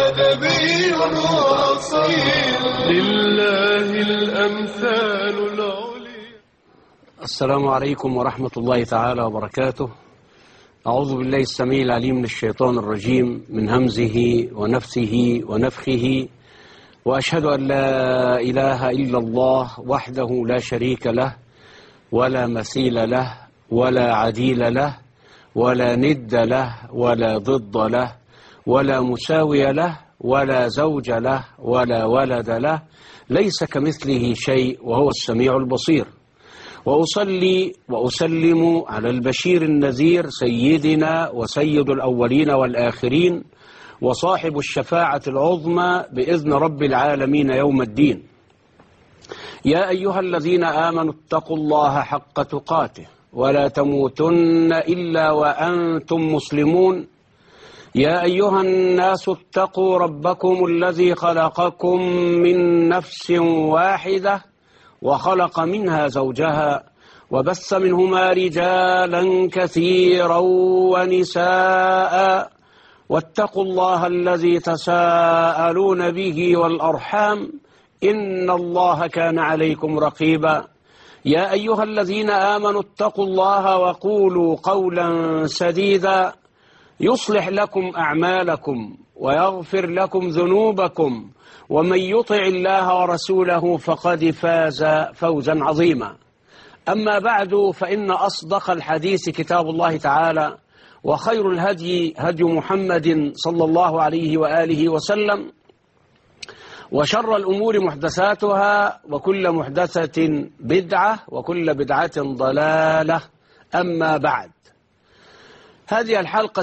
نبي ورسول لله الأمثال العليا. السلام عليكم ورحمة الله تعالى وبركاته. أعوذ بالله السميع العليم من الشيطان الرجيم من همزه ونفثه ونفخه، وأشهد أن لا إله إلا الله وحده لا شريك له ولا مثيل له ولا عديل له ولا ند له ولا ضد له ولا مساوي له ولا زوج له ولا ولد له، ليس كمثله شيء وهو السميع البصير. وأصلي وأسلم على البشير النذير سيدنا وسيد الأولين والآخرين وصاحب الشفاعة العظمى بإذن رب العالمين يوم الدين. يا أيها الذين آمنوا اتقوا الله حق تقاته ولا تموتن إلا وأنتم مسلمون. يا أيها الناس اتقوا ربكم الذي خلقكم من نفس واحدة وخلق منها زوجها وبث منهما رجالا كثيرا ونساء، واتقوا الله الذي تساءلون به والأرحام إن الله كان عليكم رقيبا. يا أيها الذين آمنوا اتقوا الله وقولوا قولا سديدا يصلح لكم أعمالكم ويغفر لكم ذنوبكم، ومن يطع الله ورسوله فقد فاز فوزا عظيما. أما بعد، فإن أصدق الحديث كتاب الله تعالى، وخير الهدي هدي محمد صلى الله عليه وآله وسلم، وشر الأمور محدثاتها، وكل محدثة بدعة، وكل بدعة ضلالة. أما بعد، هذه الحلقة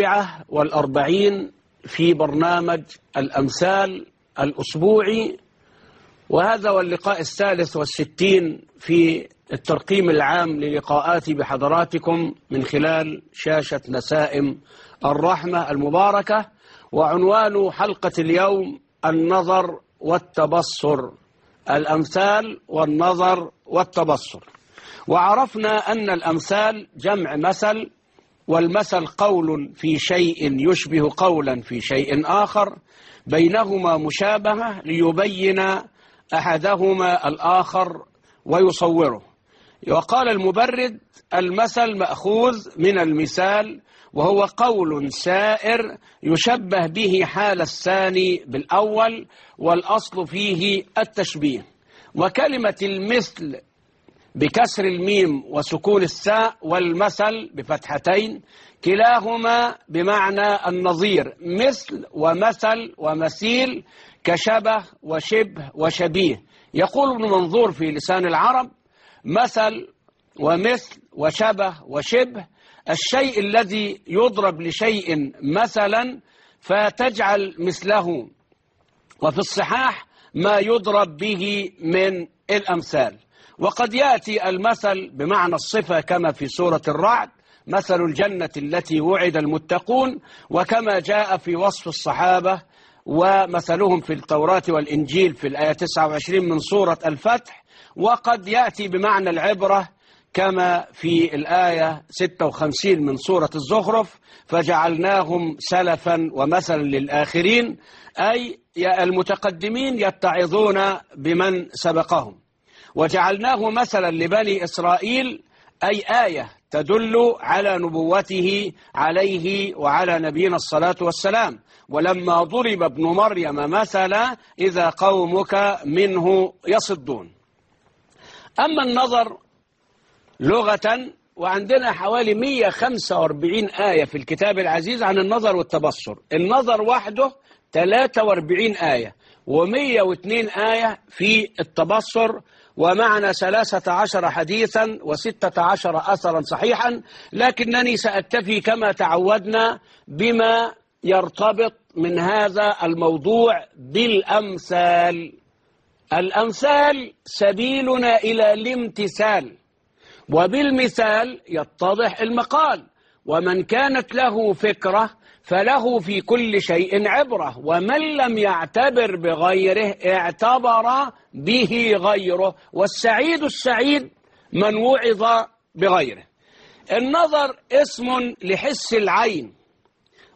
47 في برنامج الأمثال الأسبوعي، وهذا هو اللقاء 63 في الترقيم العام للقاءاتي بحضراتكم من خلال شاشة نسائم الرحمة المباركة. وعنوان حلقة اليوم النظر والتبصر، الأمثال والنظر والتبصر. وعرفنا أن الأمثال جمع مثل، والمثل قول في شيء يشبه قولا في شيء آخر بينهما مشابهة ليبين أحدهما الآخر ويصوره. وقال المبرد: المثل مأخوذ من المثال، وهو قول سائر يشبه به حال الثاني بالأول، والأصل فيه التشبيه. وكلمة المثل بكسر الميم وسكون الثاء، والمثل بفتحتين، كلاهما بمعنى النظير، مثل ومثل ومثيل، كشبه وشبه وشبيه. يقول ابن منظور في لسان العرب: مثل ومثل وشبه وشبه الشيء الذي يضرب لشيء مثلا فتجعل مثله، وفي الصحاح ما يضرب به من الأمثال. وقد يأتي المثل بمعنى الصفة كما في سورة الرعد: مثل الجنة التي وعد المتقون، وكما جاء في وصف الصحابة ومثلهم في التوراة والإنجيل في الآية 29 من سورة الفتح. وقد يأتي بمعنى العبرة كما في الآية 56 من سورة الزخرف: فجعلناهم سلفا ومثلا للآخرين، أي المتقدمين يتعظون بمن سبقهم. وجعلناه مثلا لبني إسرائيل، أي آية تدل على نبوته عليه وعلى نبينا الصلاة والسلام. ولما ضرب ابن مريم مثلا إذا قومك منه يصدون. أما النظر لغة، وعندنا حوالي 145 آية في الكتاب العزيز عن النظر والتبصر. النظر وحده 43 آية، و102 آية في التبصر، ومعنا 13 حديثا و16 أثرا صحيحا. لكنني سأكتفي كما تعودنا بما يرتبط من هذا الموضوع بالأمثال. الأمثال سبيلنا إلى الامتثال، وبالمثال يتضح المقال. ومن كانت له فكرة فله في كل شيء عبرة، ومن لم يعتبر بغيره اعتبر به غيره، والسعيد السعيد من وعظ بغيره. النظر اسم لحس العين،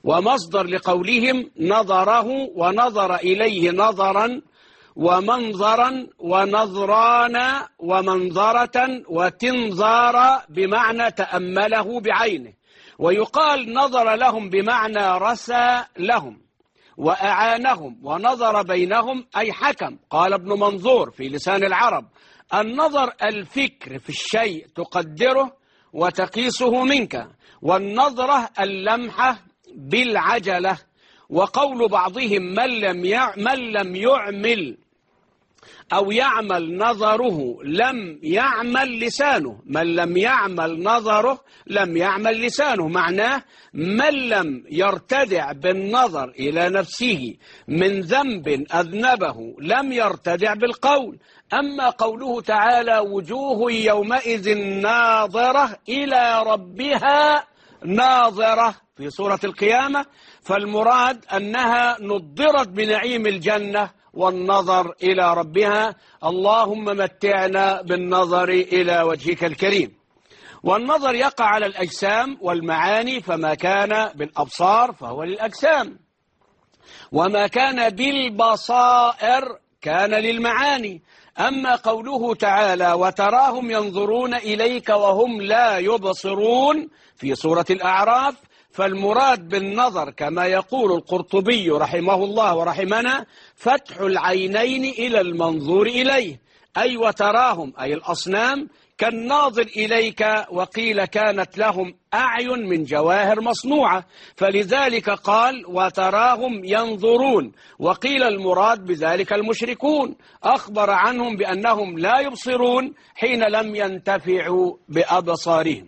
ومصدر لقولهم نظره ونظر إليه نظرا ومنظرا ونظران ومنظرة وتنظار بمعنى تأمله بعينه. ويقال نظر لهم بمعنى رسى لهم وأعانهم ونظر بينهم أي حكم. قال ابن منظور في لسان العرب: النظر الفكر في الشيء تقدره وتقيسه منك، والنظرة اللمحة بالعجلة. وقول بعضهم من لم يعمل أو يعمل نظره لم يعمل لسانه، من لم يعمل نظره لم يعمل لسانه، معناه من لم يرتدع بالنظر إلى نفسه من ذنب أذنبه لم يرتدع بالقول. أما قوله تعالى: وجوه يومئذ ناظرة إلى ربها ناظرة في سورة القيامة، فالمراد أنها نضرت بنعيم الجنة والنظر إلى ربها. اللهم متعنا بالنظر إلى وجهك الكريم. والنظر يقع على الأجسام والمعاني، فما كان بالأبصار فهو للأجسام، وما كان بالبصائر كان للمعاني. أما قوله تعالى: وتراهم ينظرون إليك وهم لا يبصرون في سورة الأعراف، فالمراد بالنظر كما يقول القرطبي رحمه الله ورحمنا: فتح العينين إلى المنظور إليه، أي وتراهم أي الأصنام كالناظر إليك. وقيل كانت لهم أعين من جواهر مصنوعة، فلذلك قال وتراهم ينظرون. وقيل المراد بذلك المشركون، أخبر عنهم بأنهم لا يبصرون حين لم ينتفعوا بأبصارهم.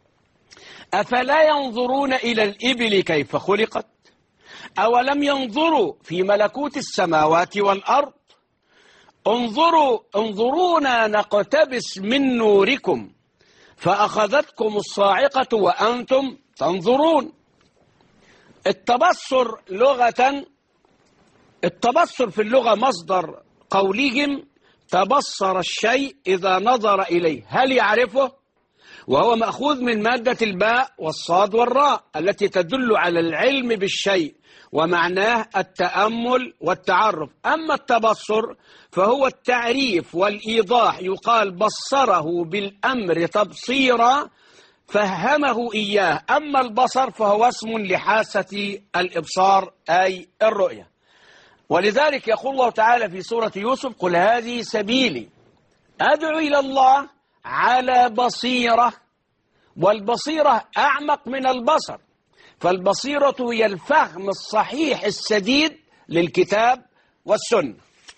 أفلا ينظرون إلى الإبل كيف خلقت؟ أولم ينظروا في ملكوت السماوات والأرض؟ انظرونا نقتبس من نوركم فأخذتكم الصاعقة وأنتم تنظرون. التبصر في اللغة مصدر قولهم تبصر الشيء إذا نظر إليه. هل يعرفه؟ وهو مأخوذ من مادة الباء والصاد والراء التي تدل على العلم بالشيء، ومعناه التأمل والتعرف. أما التبصر فهو التعريف والإيضاح، يقال بصره بالأمر تبصيرا، فهمه إياه. أما البصر فهو اسم لحاسة الإبصار أي الرؤية. ولذلك يقول الله تعالى في سورة يوسف: قل هذه سبيلي أدعو إلى الله على بصيرة. والبصيرة أعمق من البصر، فالبصيرة هي الفهم الصحيح السديد للكتاب والسنة.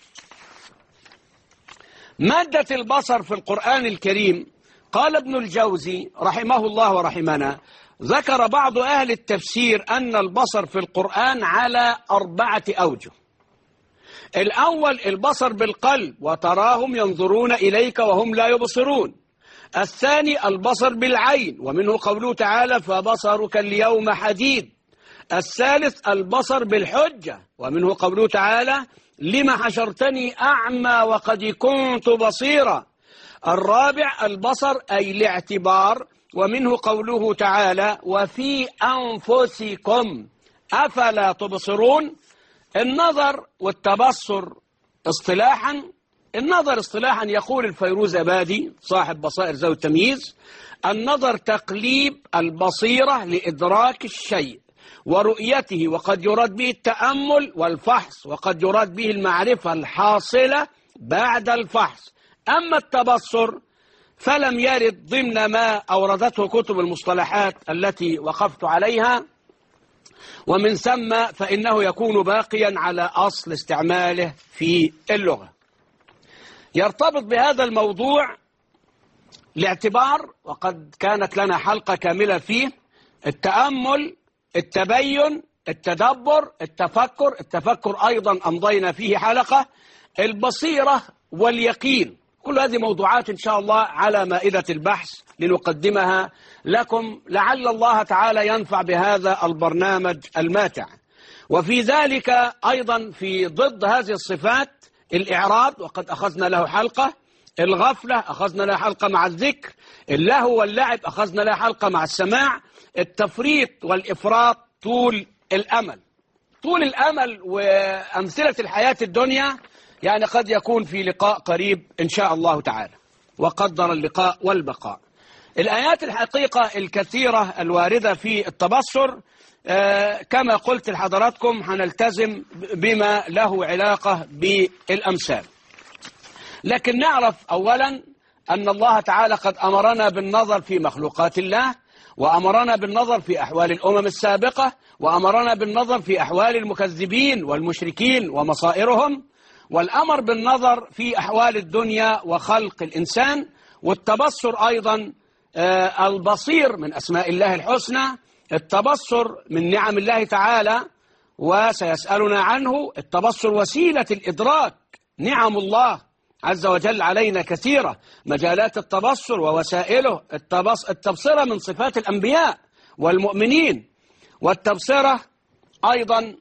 مادة البصر في القرآن الكريم، قال ابن الجوزي رحمه الله ورحمنا: ذكر بعض أهل التفسير أن البصر في القرآن على 4 أوجه. الأول البصر بالقلب، وتراهم ينظرون إليك وهم لا يبصرون. الثاني البصر بالعين، ومنه قوله تعالى: فبصرك اليوم حديد. الثالث البصر بالحجة، ومنه قوله تعالى: لما حشرتني أعمى وقد كنت بصيرا. الرابع البصر أي الاعتبار، ومنه قوله تعالى: وفي أنفسكم أفلا تبصرون. النظر والتبصر اصطلاحا، النظر اصطلاحا يقول الفيروز أبادي صاحب بصائر ذوي التمييز: النظر تقليب البصيرة لإدراك الشيء ورؤيته، وقد يراد به التأمل والفحص، وقد يراد به المعرفة الحاصلة بعد الفحص. أما التبصر فلم يرد ضمن ما أوردته كتب المصطلحات التي وقفت عليها، ومن ثم فإنه يكون باقيا على أصل استعماله في اللغة. يرتبط بهذا الموضوع الاعتبار، وقد كانت لنا حلقة كاملة فيه: التأمل، التبين، التدبر، التفكر أيضا أمضينا فيه حلقة، البصيرة واليقين. كل هذه موضوعات إن شاء الله على مائدة البحث لنقدمها لكم، لعل الله تعالى ينفع بهذا البرنامج الماتع. وفي ذلك أيضا في ضد هذه الصفات الإعراض، وقد أخذنا له حلقة، الغفلة أخذنا لها حلقة مع الذكر، اللهو واللعب أخذنا لها حلقة مع السماع، التفريط والإفراط طول الأمل. طول الأمل وأمثلة الحياة الدنيا يعني قد يكون في لقاء قريب إن شاء الله تعالى، وقدر اللقاء والبقاء. الآيات الحقيقة الكثيرة الواردة في التبصر كما قلت لحضراتكم هنلتزم بما له علاقة بالأمثال. لكن نعرف أولا أن الله تعالى قد أمرنا بالنظر في مخلوقات الله، وأمرنا بالنظر في أحوال الأمم السابقة، وأمرنا بالنظر في أحوال المكذبين والمشركين ومصائرهم، والأمر بالنظر في أحوال الدنيا وخلق الإنسان. والتبصر أيضا البصير من أسماء الله الحسنى، التبصر من نعم الله تعالى وسيسألنا عنه. التبصر وسيلة الإدراك، نعم الله عز وجل علينا كثيرة، مجالات التبصر ووسائله. التبصرة من صفات الأنبياء والمؤمنين، والتبصرة أيضا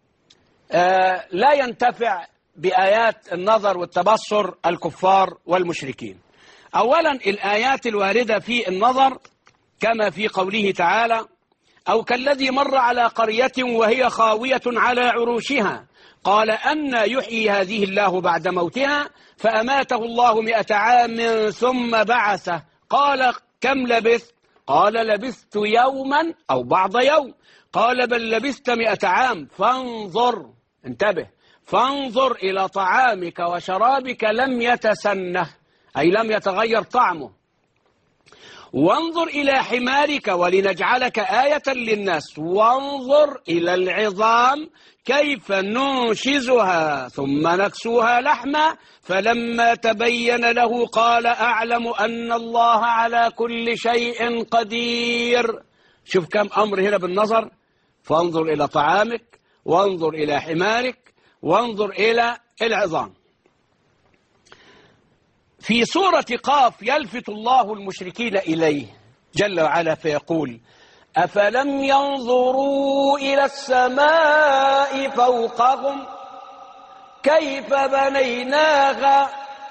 لا ينتفع بآيات النظر والتبصر الكفار والمشركين. أولا الآيات الواردة في النظر كما في قوله تعالى: أو كالذي مر على قرية وهي خاوية على عروشها قال أنى يحيي هذه الله بعد موتها فأماته الله 100 عام ثم بعثه قال كم لبثت؟ قال لبثت يوما أو بعض يوم قال بل لبثت 100 عام فانظر، انتبه، فانظر إلى طعامك وشرابك لم يتسنه، أي لم يتغير طعمه، وانظر إلى حمارك ولنجعلك آية للناس، وانظر إلى العظام كيف ننشزها ثم نكسوها لحما فلما تبين له قال أعلم أن الله على كل شيء قدير. شوف كم أمر هنا بالنظر: فانظر إلى طعامك، وانظر إلى حمارك، وانظر إلى العظام. في سورة قاف يلفت الله المشركين إليه جل وعلا فيقول: أفلم ينظروا إلى السماء فوقهم كيف بنيناها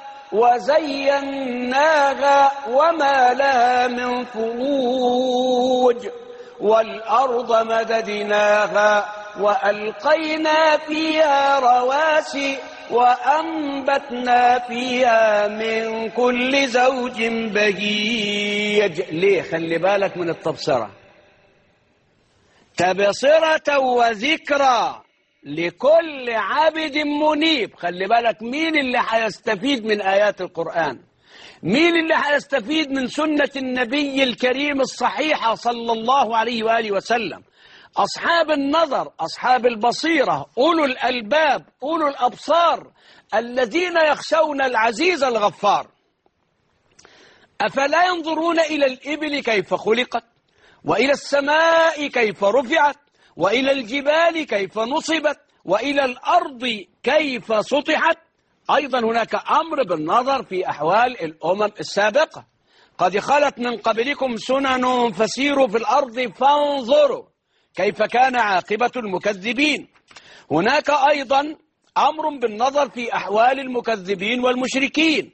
وزيناها وما لها من فروج والأرض مددناها وألقينا فيها رواسي وأنبتنا فيها من كل زوج بهيج. ليه؟ خلي بالك من التبصرة، تبصرة وذكرى لكل عبد منيب. خلي بالك مين اللي هيستفيد من آيات القرآن، مين اللي هيستفيد من سنة النبي الكريم الصحيحة صلى الله عليه وآله وسلم؟ أصحاب النظر، أصحاب البصيرة، أولو الألباب، أولو الأبصار، الذين يخشون العزيز الغفار. أفلا ينظرون إلى الإبل كيف خلقت، وإلى السماء كيف رفعت، وإلى الجبال كيف نصبت، وإلى الأرض كيف سطحت. أيضا هناك أمر بالنظر في أحوال الأمم السابقة: قد خلت من قبلكم سنن فسيروا في الأرض فانظروا كيف كان عاقبة المكذبين. هناك أيضا أمر بالنظر في أحوال المكذبين والمشركين.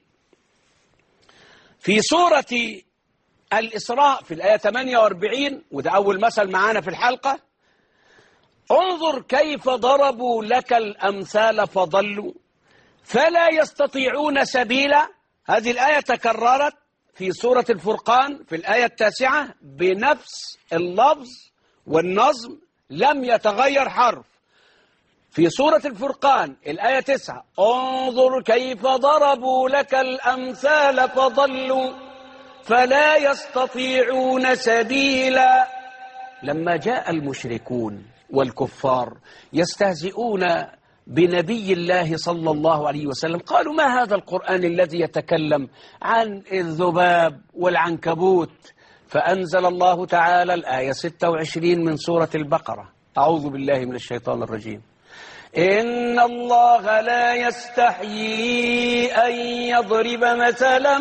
في سورة الإسراء في الآية 48، وده أول مثل معانا في الحلقة: انظر كيف ضربوا لك الأمثال فضلوا فلا يستطيعون سبيلا. هذه الآية تكررت في سورة الفرقان في الآية 9 بنفس اللفظ والنظم، لم يتغير حرف. في سورة الفرقان الآية 9: انظر كيف ضربوا لك الأمثال فضلوا فلا يستطيعون سبيلا. لما جاء المشركون والكفار يستهزئون بنبي الله صلى الله عليه وسلم قالوا: ما هذا القرآن الذي يتكلم عن الذباب والعنكبوت؟ فأنزل الله تعالى الآية 26 من سورة البقرة: أعوذ بالله من الشيطان الرجيم: إن الله لا يستحيي أن يضرب مثلا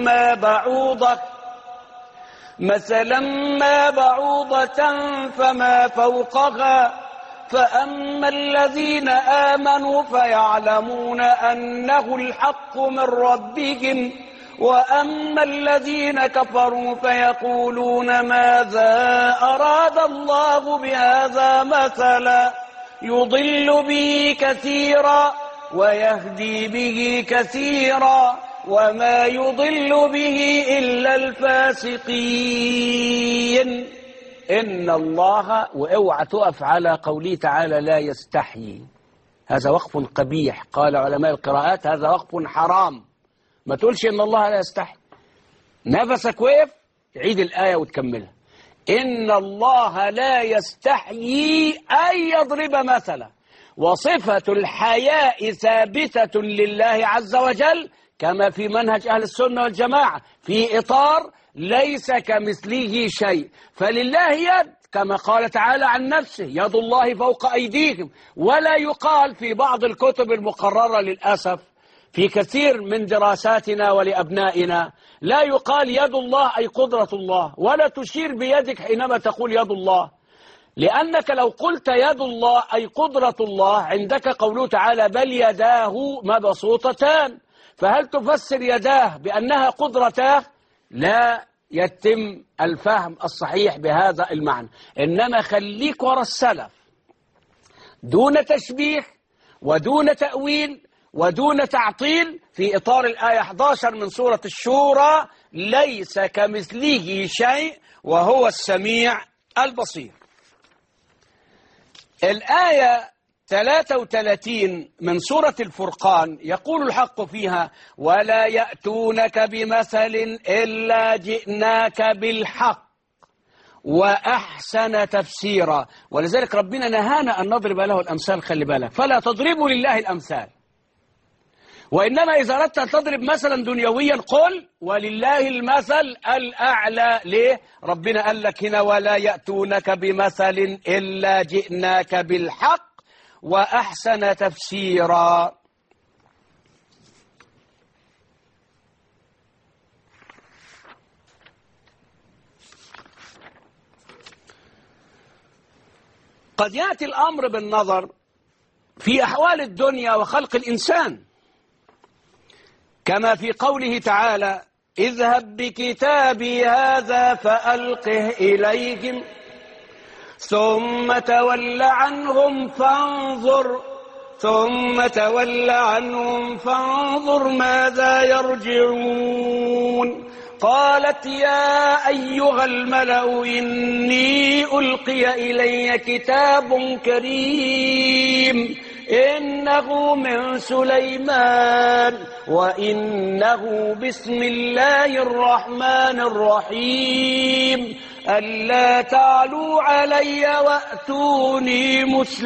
ما بعوضة فما فوقها فأما الذين آمنوا فيعلمون أنه الحق من ربهم وأما الذين كفروا فيقولون ماذا أراد الله بهذا مثلا يضل به كثيرا ويهدي به كثيرا وما يضل به إلا الفاسقين. إن الله، واوعى تقف على قوله تعالى لا يستحيي، هذا وقف قبيح. قال علماء القراءات هذا وقف حرام. ما تقولش إن الله لا يستحي، نفسك وقف عيد الآية وتكملها. إن الله لا يستحيي أن يضرب مثلا، وصفة الحياء ثابتة لله عز وجل كما في منهج أهل السنة والجماعة في إطار ليس كمثله شيء. فلله يد كما قال تعالى عن نفسه يد الله فوق أيديهم. ولا يقال في بعض الكتب المقررة للأسف في كثير من دراساتنا ولأبنائنا لا يقال يد الله أي قدرة الله، ولا تشير بيدك حينما تقول يد الله، لأنك لو قلت يد الله أي قدرة الله عندك قوله تعالى بل يداه مبسوطتان، فهل تفسر يداه بأنها قدرتاه؟ لا يتم الفهم الصحيح بهذا المعنى. إنما خليك وراء السلف دون تشبيه ودون تأويل ودون تعطيل في إطار الآية 11 من سورة الشورى ليس كمثله شيء وهو السميع البصير. الآية 33 من سورة الفرقان يقول الحق فيها ولا يأتونك بمثل إلا جئناك بالحق وأحسن تفسيرا. ولذلك ربنا نهانا أن نضرب له الأمثال. خلي بالك، فلا تضربوا لله الأمثال، وإنما إذا أردت أن تضرب مثلا دنيويا قل ولله المثل الأعلى. ليه؟ ربنا قال لك هنا ولا يأتونك بمثل إلا جئناك بالحق وأحسن تفسيرا. قد يأتي الأمر بالنظر في أحوال الدنيا وخلق الإنسان كما في قوله تعالى اذهب بكتابي هذا فألقه إليهم ثم تول عنهم فانظر ماذا يرجعون. قالت يا أيها الملأ إني ألقي إلي كتاب كريم إنه من سليمان وإنه بسم الله الرحمن الرحيم ألا تعلوا علي وأتوني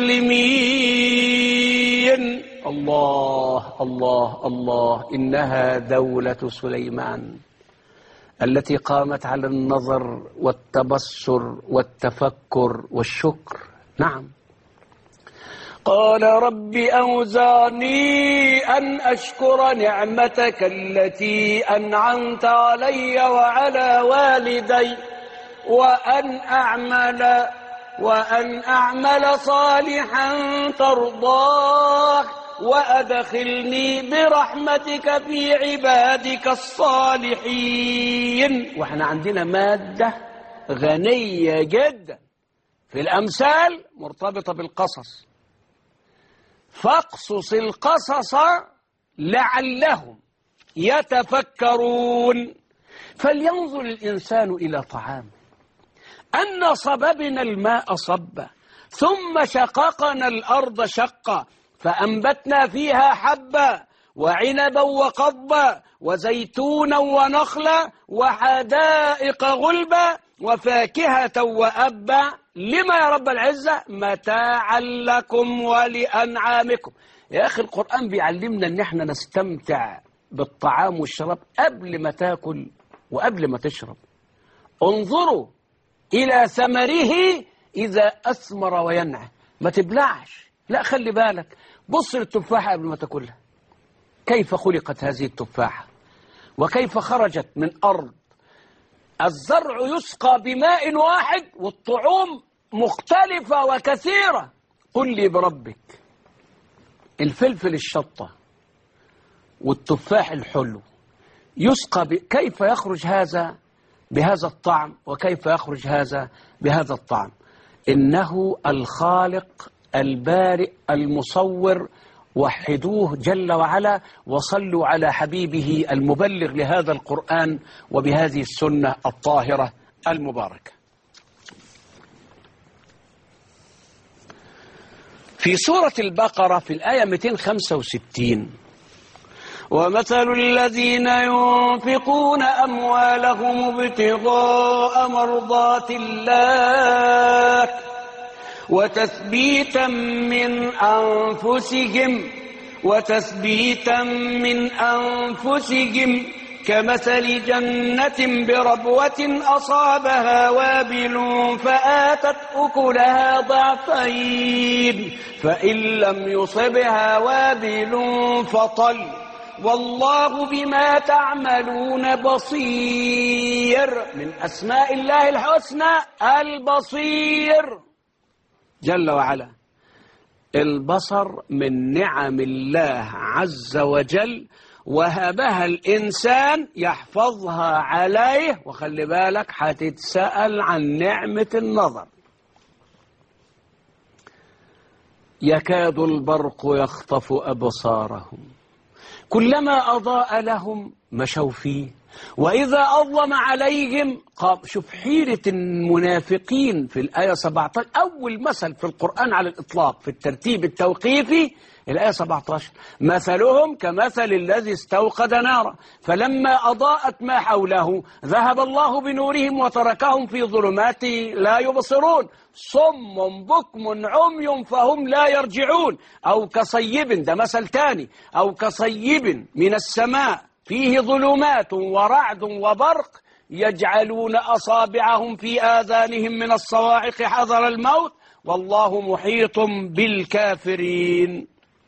مسلمين. الله الله الله، إنها دولة سليمان التي قامت على النظر والتبصر والتفكر والشكر. نعم. قال رب أوزعني أن أشكر نعمتك التي أنعمت علي وعلى والدي وأن أعمل صالحا ترضاه وأدخلني برحمتك في عبادك الصالحين. وإحنا عندنا مادة غنية جدا في الأمثال مرتبطة بالقصص، فاقصص القصص لعلهم يتفكرون. فلينظر الإنسان إلى طعامه أن صببنا الماء صبا ثم شققنا الأرض شقا فأنبتنا فيها حبا وعنبا وقضبا وزيتونا ونخلا وحدائق غلبا وفاكهة وأبا. لما يا رب العزة؟ متاعا لكم ولأنعامكم. يا أخي القرآن بيعلمنا أن احنا نستمتع بالطعام والشراب قبل ما تاكل وقبل ما تشرب. انظروا إلى ثمره إذا أثمر وينعم. ما تبلعش، لا خلي بالك، بص للتفاحة قبل ما تاكلها، كيف خلقت هذه التفاحة وكيف خرجت من أرض الزرع يسقى بماء واحد والطعوم مختلفة وكثيرة. قل لي بربك الفلفل الشطة والتفاح الحلو يسقى كيف يخرج هذا بهذا الطعم وكيف يخرج هذا بهذا الطعم؟ إنه الخالق البارئ المصور، وحدوه جل وعلا، وصلوا على حبيبه المبلغ لهذا القرآن وبهذه السنة الطاهرة المباركة. في سورة البقرة في الآية 265: ومثل الذين ينفقون أموالهم ابتغاء مرضات الله وتثبيتا من أنفسهم كمثل جنة بربوة أصابها وابل فآتت أكلها ضعفين فإن لم يصبها وابل فطل والله بما تعملون بصير. من أسماء الله الحسنى البصير جل وعلا. البصر من نعم الله عز وجل، وهبها الإنسان يحفظها عليه. وخلي بالك هتتسأل عن نعمة النظر. يكاد البرق يخطف أبصارهم كلما أضاء لهم مشوا فيه وإذا أظلم عليهم قام. شوف حيرة المنافقين في الآية 17، أول مثل في القرآن على الإطلاق في الترتيب التوقيفي الآية 17: مثلهم كمثل الذي استوقد نارا فلما أضاءت ما حوله ذهب الله بنورهم وتركهم في ظلمات لا يبصرون صم بكم عمي فهم لا يرجعون. أو كصيب، ده مثل تاني، أو كصيب من السماء فيه ظلمات ورعد وبرق يجعلون أصابعهم في آذانهم من الصواعق حذر الموت والله محيط بالكافرين.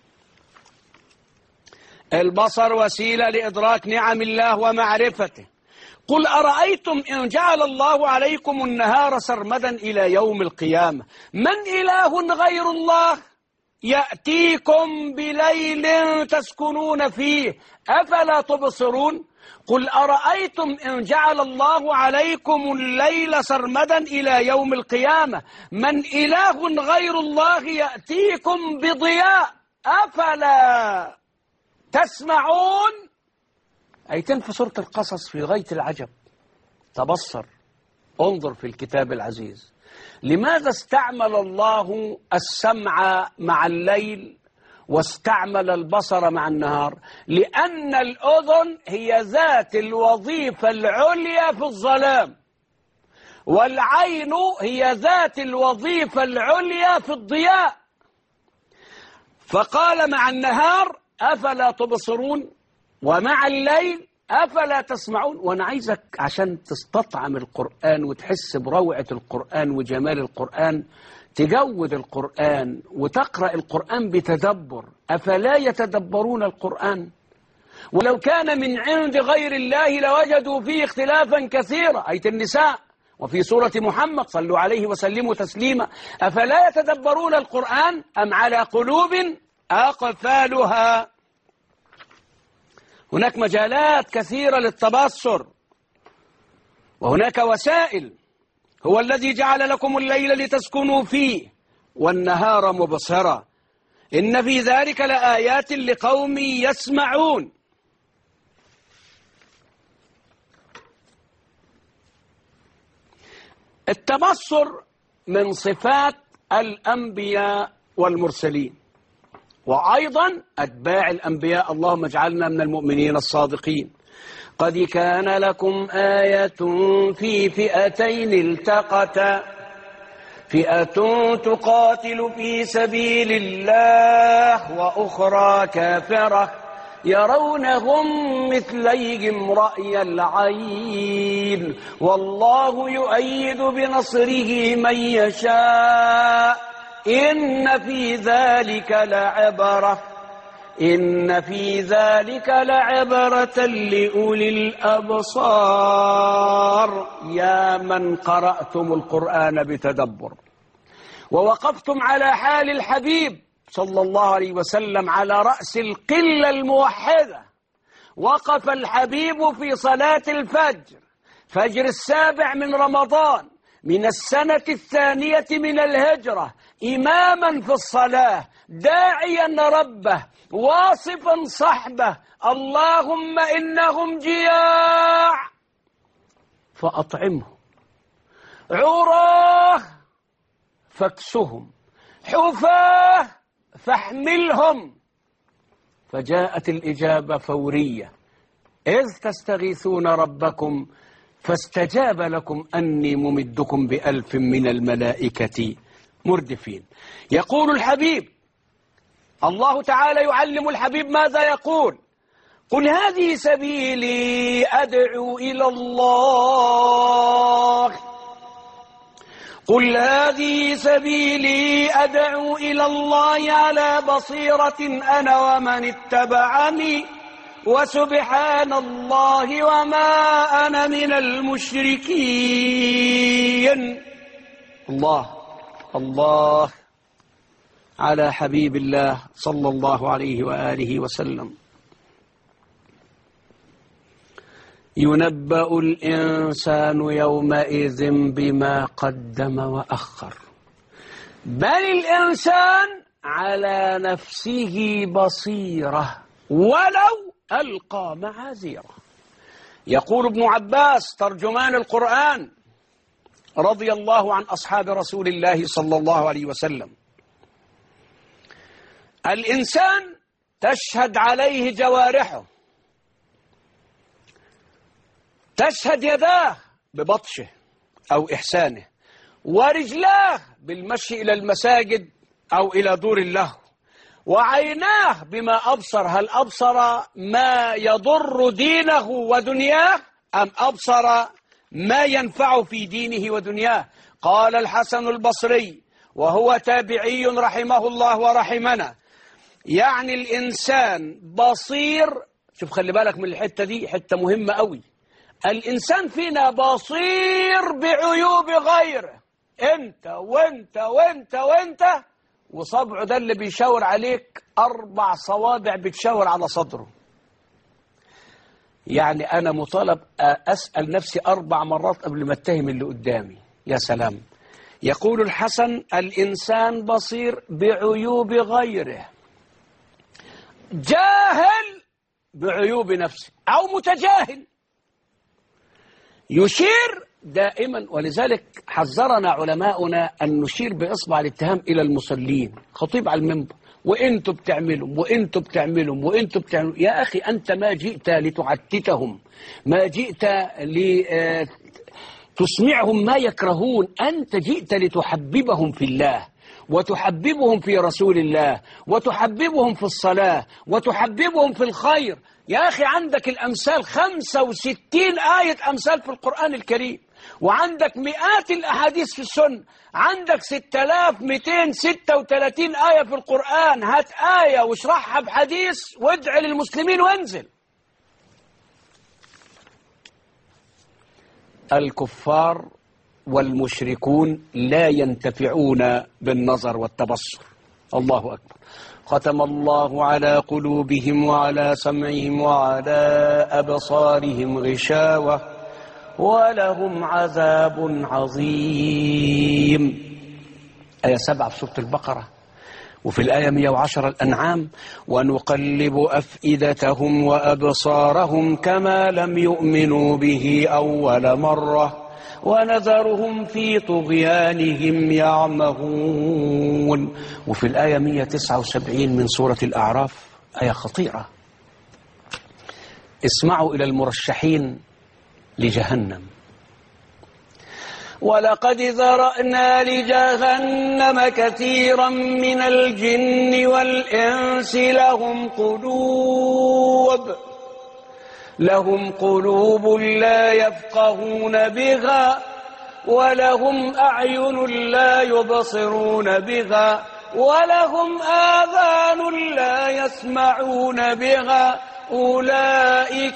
البصر وسيلة لإدراك نعم الله ومعرفته. قل أرأيتم إن جعل الله عليكم النهار سرمدا إلى يوم القيامة من إله غير الله يأتيكم بليل تسكنون فيه أفلا تبصرون. قل أرأيتم إن جعل الله عليكم الليل سرمدا إلى يوم القيامة من إله غير الله يأتيكم بضياء أفلا تسمعون. آيتين في سورة القصص في غاية العجب. تبصر، انظر في الكتاب العزيز. لماذا استعمل الله السمع مع الليل واستعمل البصر مع النهار؟ لأن الأذن هي ذات الوظيفة العليا في الظلام، والعين هي ذات الوظيفة العليا في الضياء. فقال مع النهار أفلا تبصرون ومع الليل أفلا تسمعون. وأنا عايزك عشان تستطعم القرآن وتحس بروعة القرآن وجمال القرآن تجود القرآن وتقرأ القرآن بتدبر. أفلا يتدبرون القرآن؟ ولو كان من عند غير الله لوجدوا فيه اختلافا كثيرا. آية النساء. وفي سورة محمد صلوا عليه وسلموا تسليما. أفلا يتدبرون القرآن أم على قلوب أقفالها. هناك مجالات كثيرة للتبصر وهناك وسائل. هو الذي جعل لكم الليل لتسكنوا فيه والنهار مبصرا إن في ذلك لآيات لقوم يسمعون. التبصر من صفات الأنبياء والمرسلين وأيضا أتباع الأنبياء. اللهم اجعلنا من المؤمنين الصادقين. قد كان لكم آية في فئتين التقتا فئة تقاتل في سبيل الله وأخرى كافرة يرونهم مثليهم رأي العين والله يؤيد بنصره من يشاء إن في ذلك لعبرة لأولي الأبصار. يا من قرأتم القرآن بتدبر ووقفتم على حال الحبيب صلى الله عليه وسلم على رأس القلة الموحدة وقف الحبيب في صلاة الفجر، فجر 7 من رمضان من السنة 2 من الهجرة، إماما في الصلاة، داعيا ربه، واصفا صحبه: اللهم إنهم جياع فأطعمهم، عراه فاكسهم، حفاه فاحملهم. فجاءت الإجابة فورية: إذ تستغيثون ربكم فاستجاب لكم أني ممدكم ب1000 من الملائكة مردفين. يقول الحبيب، الله تعالى يعلم الحبيب ماذا يقول: قل هذه سبيلي أدعو إلى الله، قل هذه سبيلي أدعو إلى الله على بصيرة أنا ومن اتبعني وسبحان الله وما أنا من المشركين. الله على حبيب الله صلى الله عليه وآله وسلم. ينبأ الإنسان يومئذ بما قدم وأخر، بل الإنسان على نفسه بصيرة ولو ألقى معاذيره. يقول ابن عباس ترجمان القرآن رضي الله عن أصحاب رسول الله صلى الله عليه وسلم: الإنسان تشهد عليه جوارحه، تشهد يداه ببطشه أو إحسانه، ورجلاه بالمشي إلى المساجد أو إلى دور اللهو، وعيناه بما أبصر، هل أبصر ما يضر دينه ودنياه أم أبصر ما ينفع في دينه ودنياه؟ قال الحسن البصري وهو تابعي رحمه الله ورحمنا: يعني الإنسان بصير. شوف، خلي بالك من الحتة دي، حتة مهمة قوي. الإنسان فينا بصير بعيوب غيره، أنت وأنت وأنت وأنت، وصبعه ده اللي بيشاور عليك 4 صوابع بتشاور على صدره. يعني أنا مطالب أسأل نفسي 4 مرات قبل ما اتهم اللي قدامي. يا سلام. يقول الحسن: الإنسان بصير بعيوب غيره، جاهل بعيوب نفسه أو متجاهل، يشير دائما. ولذلك حذرنا علماؤنا أن نشير بإصبع الاتهام إلى المصلين، خطيب على المنبر: وإنتوا بتعملوا وإنتوا بتعملوا وإنتوا بتعملوا. يا أخي، أنت ما جئت لتعتتهم، ما جئت لتسمعهم ما يكرهون، أنت جئت لتحببهم في الله، وتحببهم في رسول الله، وتحببهم في الصلاة، وتحببهم في الخير. يا أخي، عندك الأمثال 65 آية أمثال في القرآن الكريم، وعندك مئات الأحاديث في السنة، عندك 6236 آية في القرآن. هات آية واشرحها بحديث وادعي للمسلمين وانزل. الكفار والمشركون لا ينتفعون بالنظر والتبصر. الله أكبر. ختم الله على قلوبهم وعلى سمعهم وعلى أبصارهم غشاوة ولهم عذاب عظيم. آية 7 في سورة البقرة، وفي الآية 110 الأنعام: ونقلب أفئدتهم وأبصارهم كما لم يؤمنوا به أول مرة ونذرهم في طغيانهم يعمهون. وفي الآية 179 من سورة الأعراف، آية خطيرة: اسمعوا إلى المرشحين لجهنم: ولقد ذرأنا لجهنم كثيرا من الجن والإنس لهم قلوب لا يفقهون بها، ولهم أعين لا يبصرون بها، ولهم آذان لا يسمعون بها، أولئك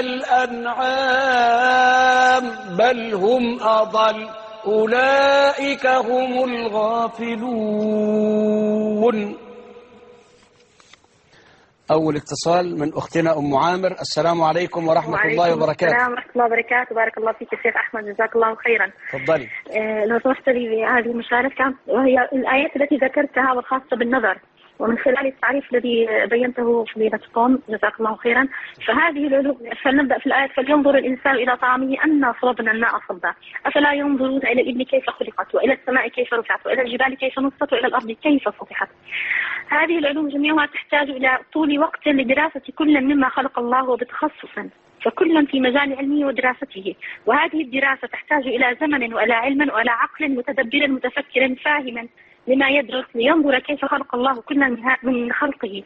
كالأنعام بل هم أضل، أولئك هم الغافلون. أول اتصال من أختنا أم عامر. السلام عليكم ورحمة الله وبركاته. السلام ورحمة الله وبركاته. بارك الله فيك الشيخ أحمد، جزاك الله خيرا. تفضلي. لو سمحت لي هذه المشاركة، وهي الآيات التي ذكرتها والخاصة بالنظر، ومن خلال التعريف الذي بينته فضيلتكم جزاك الله خيرا. فهذه العلوم، فلنبدأ في الآية: فلينظر الإنسان إلى طعامه أنا صببنا الماء صبا أفلا ينظرون إلى الإبل كيف خلقت وإلى السماء كيف رفعت وإلى الجبال كيف نصت وإلى الأرض كيف سطحت. هذه العلوم جميعها تحتاج إلى طول وقت لدراسة كل مما خلق الله وبتخصص، فكل في مجال علمه ودراسته، وهذه الدراسة تحتاج إلى زمن وإلى علم وإلى عقل متدبر متفكر فاهما لما يدرس، لينظر كيف خلق الله كل من خلقه.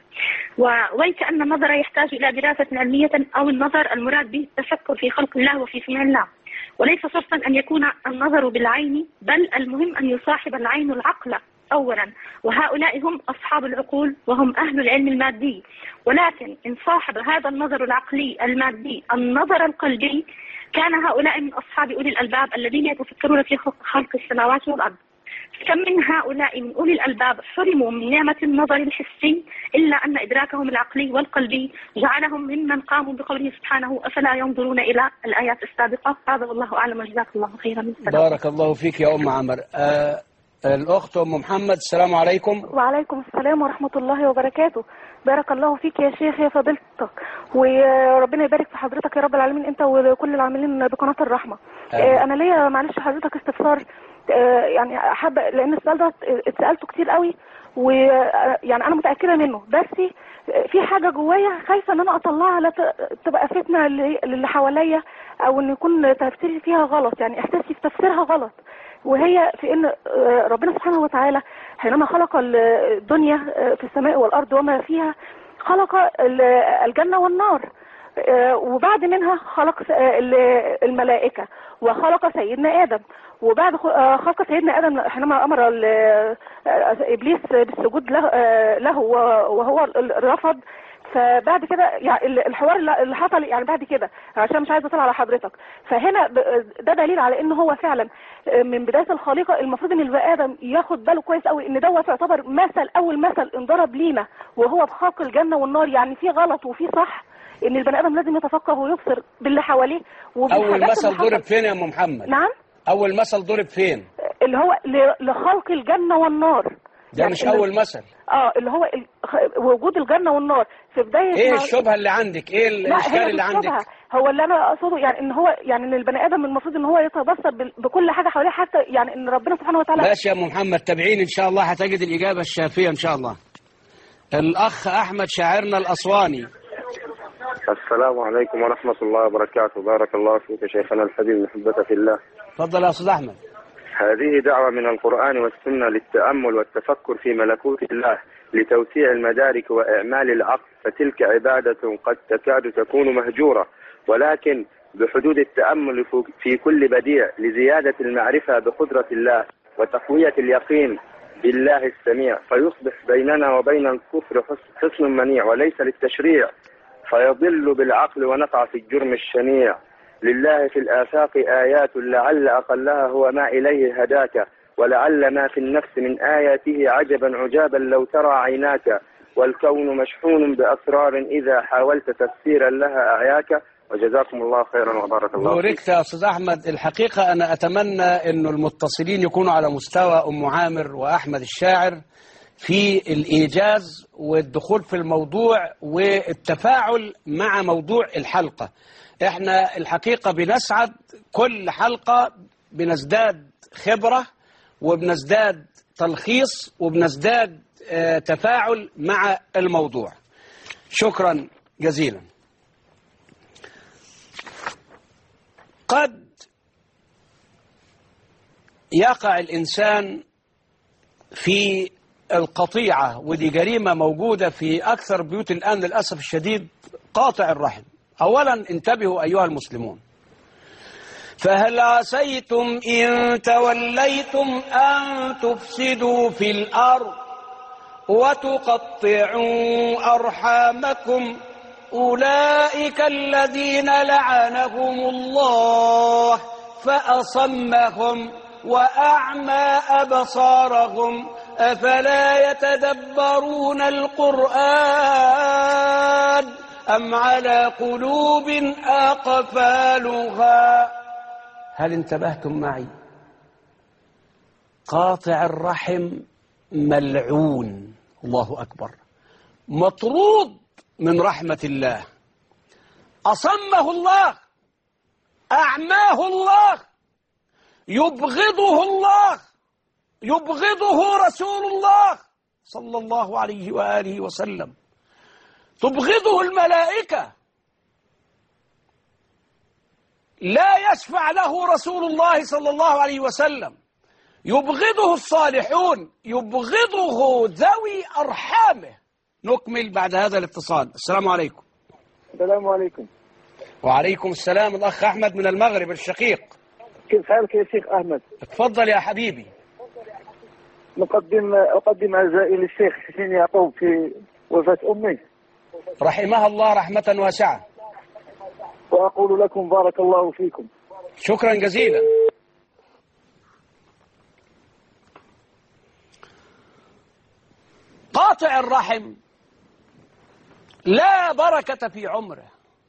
وكأن النظر يحتاج إلى دراسة علمية، أو النظر المراد به التفكر في خلق الله وفي صنع الله، وليس شرطا أن يكون النظر بالعين، بل المهم أن يصاحب العين العقل أولا، وهؤلاء هم أصحاب العقول وهم أهل العلم المادي. ولكن إن صاحب هذا النظر العقلي المادي النظر القلبي، كان هؤلاء من أصحاب أولي الألباب الذين يتفكرون في خلق السماوات والأرض. كم من هؤلاء من أولي الألباب حرموا من نعمة النظر الحسي، إلا أن إدراكهم العقلي والقلبي جعلهم ممن قاموا بقوله سبحانه: أفلا ينظرون إلى الآيات السابقة. هذا والله أعلم وجزاك الله خيرا. بارك الله فيك يا أم عمر. الأخت أم محمد، السلام عليكم. وعليكم السلام ورحمة الله وبركاته. بارك الله فيك يا شيخ يا فضيلتك، وربنا يبارك في حضرتك يا رب العالمين، أنت وكل العاملين بقناة الرحمة. أنا ليا معلش حضرتك استفسار، يعني حابة، لأن السؤال ده اتسألته كتير قوي، ويعني أنا متأكدة منه، بس في حاجة جوايا خايفة إن أنا أطلعها لا تبقى فتنة للي حواليا، أو إن يكون تفسيري فيها غلط، يعني إحساسي في تفسيرها غلط. وهي في ان ربنا سبحانه وتعالى حينما خلق الدنيا في السماء والارض وما فيها، خلق الجنه والنار، وبعد منها خلق الملائكه وخلق سيدنا ادم. وبعد خلق سيدنا ادم حينما امر ابليس بالسجود له وهو رفض، فبعد كده يعني الحوار اللي حصل يعني بعد كده، عشان مش عايزه اطلع على حضرتك، فهنا ده دليل على ان هو فعلا من بدايه الخليقه المفروض ان البني ادم ياخد باله كويس قوي ان دوت يعتبر اول مثل انضرب لينا، وهو بخلق الجنه والنار. يعني في غلط وفي صح، ان البني ادم لازم يتفقه ويبصر باللي حواليه. اول مثل ضرب فين يا ام محمد؟ نعم، اول مثل ضرب فين؟ اللي هو لخلق الجنه والنار. ده يعني مش اول مثل. اللي هو وجود الجنه والنار في بدايه. ايه الشبهه اللي عندك؟ ايه الاشكال اللي عندك؟ هو اللي انا اقصده يعني ان هو يعني ان البني ادم المفروض ان هو يتبصر بكل حاجه حواليه، حتى يعني ان ربنا سبحانه وتعالى. ماشي يا ام محمد، تابعين ان شاء الله هتجد الاجابه الشافيه ان شاء الله. الاخ احمد شاعرنا الاسواني. السلام عليكم ورحمه الله وبركاته. بارك الله فيك شيخنا الحبيب، محبة في الله. تفضل يا استاذ احمد. هذه دعوة من القرآن والسنة للتأمل والتفكر في ملكوت الله، لتوسيع المدارك وإعمال العقل، فتلك عبادة قد تكاد تكون مهجورة، ولكن بحدود التأمل في كل بديع، لزيادة المعرفة بقدرة الله وتقوية اليقين بالله السميع، فيصبح بيننا وبين الكفر حصن منيع، وليس للتشريع، فيضل بالعقل ونقع في الجرم الشنيع. لله في الآفاق آيات لعل أقلها هو ما إليه هداك، ولعل ما في النفس من آياته عجبا عجابا لو ترى عيناك، والكون مشحون بأسرار إذا حاولت تفسيرا لها أعياك. وجزاكم الله خيرا وبارك الله فيك. بوركت يا أستاذ أحمد. الحقيقة أنا أتمنى أن المتصلين يكونوا على مستوى أم عامر وأحمد الشاعر في الإيجاز والدخول في الموضوع والتفاعل مع موضوع الحلقة. احنا الحقيقة بنسعد كل حلقة، بنزداد خبرة وبنزداد تلخيص وبنزداد تفاعل مع الموضوع. شكرا جزيلا. قد يقع الإنسان في القطيعة، ودي جريمة موجودة في أكثر بيوت الآن للأسف الشديد، قاطع الرحم. أولا انتبهوا أيها المسلمون، فهل عسيتم إن توليتم أن تفسدوا في الأرض وتقطعوا أرحامكم، أولئك الذين لعنهم الله فأصمهم وأعمى أبصارهم أفلا يتدبرون القرآن أم على قلوب أقفالها. هل انتبهتم معي؟ قاطع الرحم ملعون، الله أكبر، مطرود من رحمة الله، أصمه الله، أعماه الله، يبغضه الله، يبغضه رسول الله صلى الله عليه وآله وسلم، تبغضه الملائكة، لا يشفع له رسول الله صلى الله عليه وسلم، يبغضه الصالحون، يبغضه ذوي أرحامه. نكمل بعد هذا الاتصال. السلام عليكم. السلام عليكم. وعليكم السلام. الأخ أحمد من المغرب الشقيق. كيف حالك يا شيخ أحمد؟ اتفضل يا حبيبي. أقدم عزائي للشيخ حسين يعقوب في وفاة أمي رحمها الله رحمة واسعة، وأقول لكم بارك الله فيكم. شكرا جزيلا. قاطع الرحم لا بركة في عمره.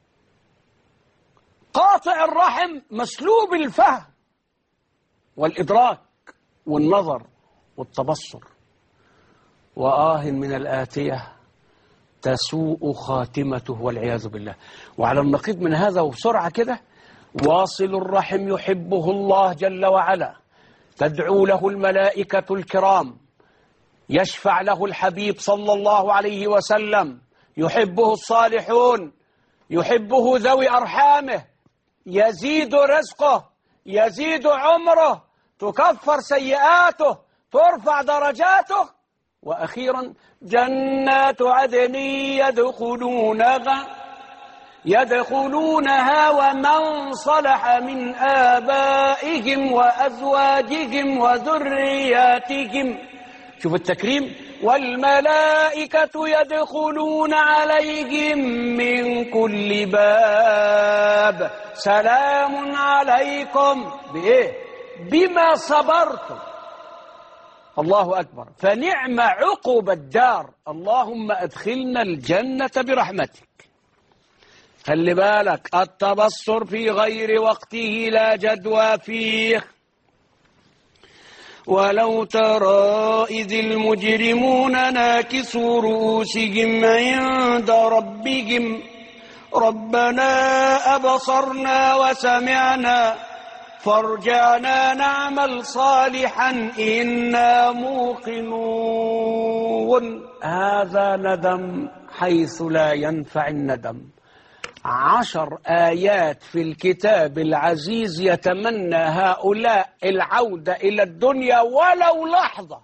قاطع الرحم مسلوب الفهم والإدراك والنظر والتبصر، وآه من الآتية تسوء خاتمته والعياذ بالله. وعلى النقيض من هذا وبسرعة كده، واصل الرحم يحبه الله جل وعلا، تدعو له الملائكة الكرام، يشفع له الحبيب صلى الله عليه وسلم، يحبه الصالحون، يحبه ذوي أرحامه، يزيد رزقه، يزيد عمره، تكفر سيئاته، ترفع درجاته، وأخيرا جنات عدن يدخلونها ومن صلح من آبائهم وأزواجهم وذرياتهم. شوف التكريم، والملائكة يدخلون عليهم من كل باب سلام عليكم بإيه؟ بما صبرتم. الله أكبر، فنعم عقب الدار. اللهم أدخلنا الجنة برحمتك. خلي بالك، التبصر في غير وقته لا جدوى فيه. ولو ترى إذ المجرمون ناكسوا رؤوسهم عند ربهم ربنا أبصرنا وسمعنا فارجعنا نعمل صالحا إنا موقنون. هذا ندم حيث لا ينفع الندم. 10 آيات في الكتاب العزيز يتمنى هؤلاء العودة إلى الدنيا ولو لحظة.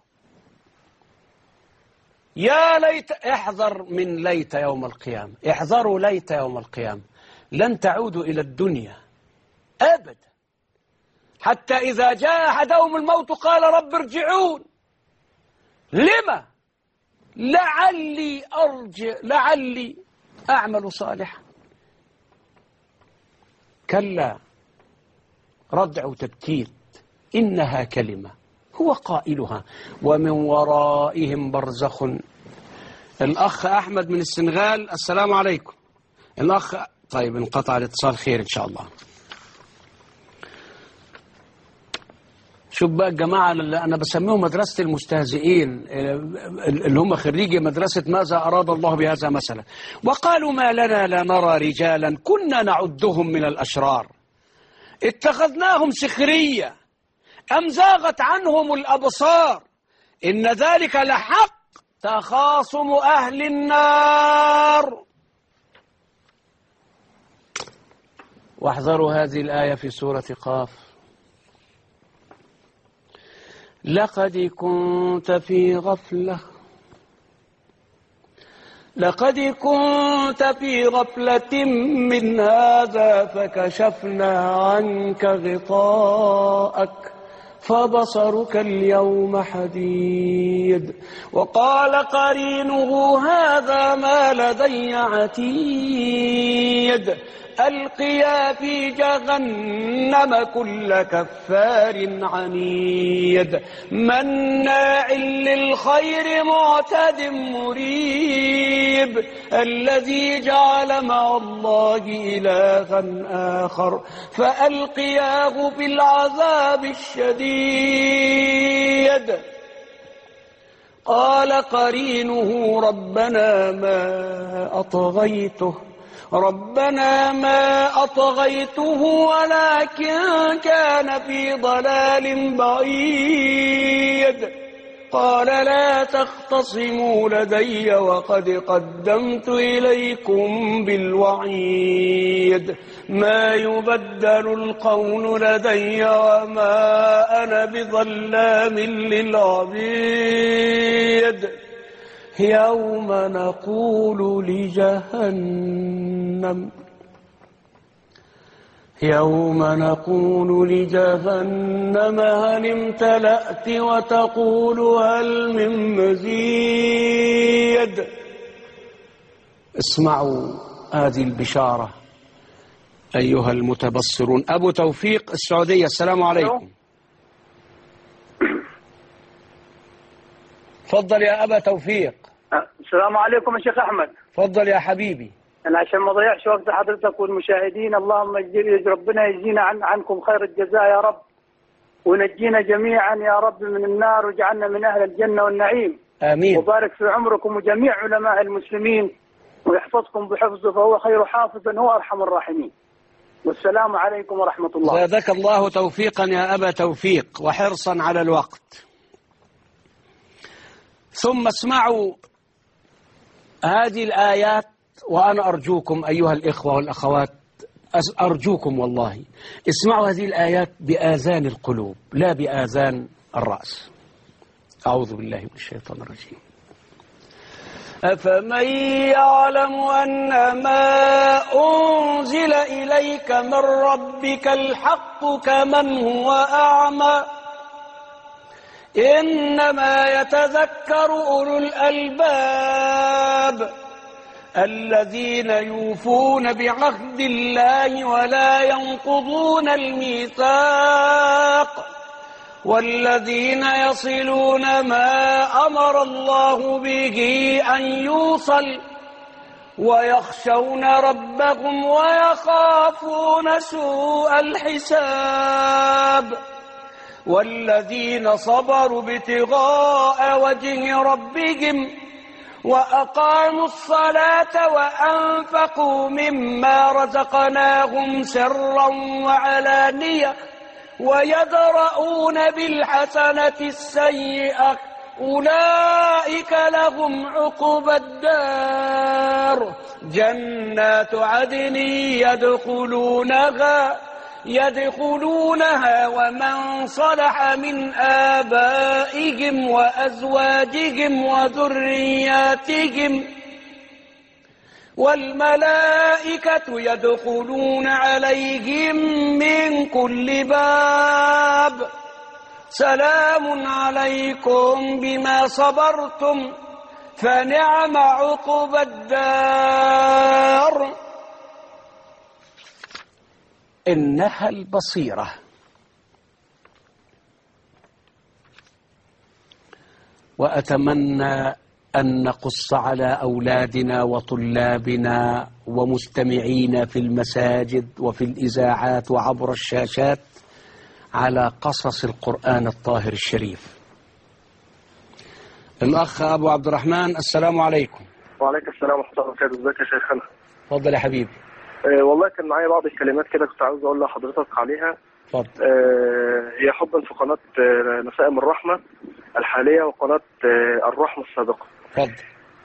يا ليت، احذر من ليت يوم القيامة، احذروا ليت يوم القيامة، لن تعودوا إلى الدنيا أبدا. حتى إذا جاء أحدهم الموت قال رب ارجعون. لما؟ لعلي أرجع، لعلي أعمل صالحا. كلا، ردع وتبكيت، إنها كلمة هو قائلها ومن ورائهم برزخ. الأخ أحمد من السنغال. السلام عليكم. الأخ، طيب انقطع الاتصال، خير إن شاء الله. شوف بقى الجماعة اللي أنا بسميهم مدرسة المستهزئين، اللي هم خريجي مدرسة ماذا أراد الله بهذا مثلا. وقالوا ما لنا لا نرى رجالا كنا نعدهم من الأشرار اتخذناهم سخرية أم زاغت عنهم الأبصار إن ذلك لحق تخاصم أهل النار. واحذروا هذه الآية في سورة قاف. لقد كنت في غفلة من هذا فكشفنا عنك غطاءك فبصرك اليوم حديد. وقال قرينه هذا ما لدي عتيد. ألقيا في جهنم كل كفار عنيد مناع للخير معتد مريب الذي جعل مع الله إلها آخر فألقياه في العذاب الشديد قال قرينه ربنا ما أطغيته ولكن كان في ضلال بعيد قال لا تختصموا لدي وقد قدمت إليكم بالوعيد ما يبدل القول لدي وما أنا بظلام للعبيد يوم نقول لجهنم هل امتلأت وتقول هل من مزيد اسمعوا هذه البشارة أيها المتبصرون. أبو توفيق السعودية، السلام عليكم. تفضل يا أبا توفيق. السلام عليكم يا شيخ أحمد. تفضل يا حبيبي. أنا عشان ما أضيعش وقت حضرتك والمشاهدين، اللهم ربنا يجزينا عنكم خير الجزاء يا رب، ونجينا جميعا يا رب من النار وجعلنا من أهل الجنة والنعيم. آمين. وبارك في عمركم وجميع علماء المسلمين ويحفظكم بحفظه فهو خير حافظ هو أرحم الراحمين. والسلام عليكم ورحمة الله. زادك الله توفيقا يا أبا توفيق وحرصا على الوقت. ثم اسمعوا هذه الآيات، وأنا أرجوكم أيها الإخوة والأخوات، أرجوكم والله اسمعوا هذه الآيات بآذان القلوب لا بآذان الرأس. أعوذ بالله من الشيطان الرجيم. أفمن يعلم أن ما أنزل إليك من ربك الحق كمن هو أعمى إنما يتذكر أولو الألباب الذين يوفون بعهد الله ولا ينقضون الميثاق والذين يصلون ما أمر الله به أن يوصل ويخشون ربهم ويخافون سوء الحساب والذين صبروا ابتغاء وجه ربهم وأقاموا الصلاة وأنفقوا مما رزقناهم سرا وعلانية ويدرؤون بالحسنة السيئة أولئك لهم عقبى الدار جنات عدن يدخلونها ومن صلح من آبائهم وأزواجهم وذرياتهم والملائكة يدخلون عليهم من كل باب سلام عليكم بما صبرتم فنعم عقبى الدار إنها البصيرة. وأتمنى أن نقص على أولادنا وطلابنا ومستمعينا في المساجد وفي الإذاعات وعبر الشاشات على قصص القرآن الطاهر الشريف. الأخ أبو عبد الرحمن، السلام عليكم. وعليكم السلام ورحمة الله وبركاته. ازيك يا شيخنا؟ تفضل يا حبيبي. والله كان معايا بعض الكلمات كده كنت عاوز أقول لحضرتك عليها. تفضل. هي حبا في قناة نسائم الرحمة الحالية وقناة الرحمة السابقة. تفضل.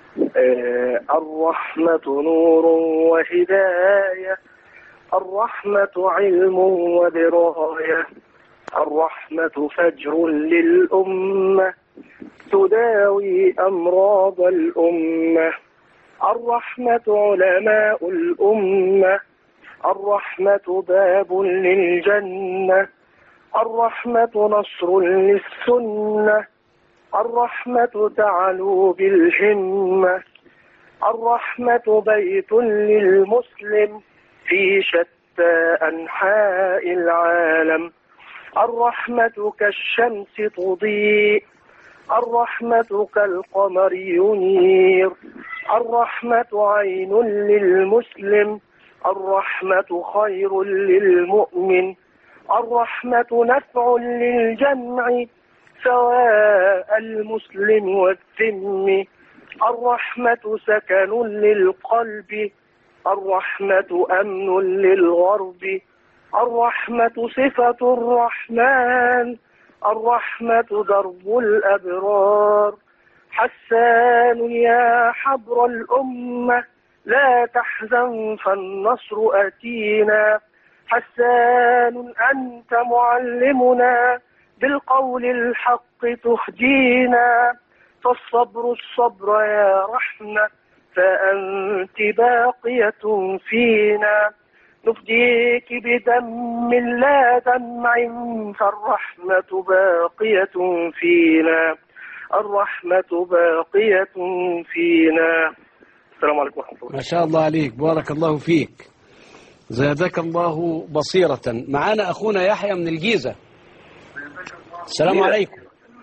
الرحمة نور وهداية، الرحمة علم ودراية، الرحمة فجر للأمة تداوي أمراض الأمة، الرحمة علماء الأمة، الرحمة باب للجنة، الرحمة نصر للسنة، الرحمة تعلو بالهمة، الرحمة بيت للمسلم في شتى أنحاء العالم. الرحمة كالشمس تضيء، الرحمة كالقمر ينير، الرحمة عين للمسلم، الرحمة خير للمؤمن، الرحمة نفع للجمع سواء المسلم والذم، الرحمة سكن للقلب، الرحمة أمن للغرب، الرحمة صفة الرحمن، الرحمة درب الأبرار. حسان يا حبر الأمة لا تحزن فالنصر أتينا، حسان أنت معلمنا بالقول الحق تهدينا، فالصبر الصبر يا رحمة فأنت باقية فينا، نفديك بدم لا دمع فالرحمة باقية فينا، الرحمة باقية فينا. السلام عليكم ورحمة الله. ما شاء الله عليك، بارك الله فيك، زادك الله بصيرة. معانا أخونا يحيى من الجيزة. السلام عليكم.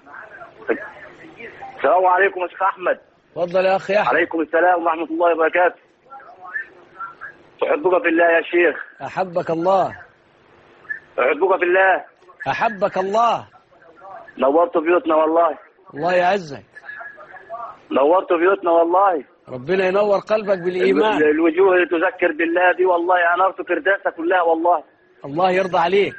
السلام عليكم يا شيخ أحمد. تفضل يا أخي يحيى. عليكم السلام ورحمة الله وبركاته. أحبك في الله يا شيخ. أحبك الله. أحبك في الله. أحبك الله. نورت بيوتنا والله. الله يعزك. نورت بيوتنا والله. ربنا ينور قلبك بالإيمان. الوجوه اللي تذكر بالله دي والله أنرت كرداسة كلها والله. الله يرضى عليك.